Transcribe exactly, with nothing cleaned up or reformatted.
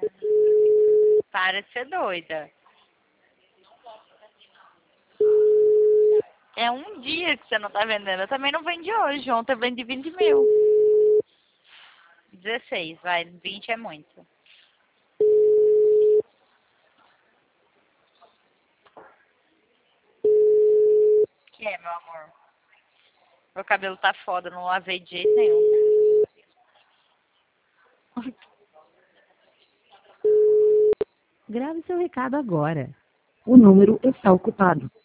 Para de ser doida. É um dia que você não tá vendendo. Eu também não vendi hoje. Ontem eu vendi vinte mil. dezesseis, vai. vinte é muito. Que é, meu amor? Meu cabelo tá foda, não lavei de jeito nenhum. Grave seu recado agora. O número está ocupado.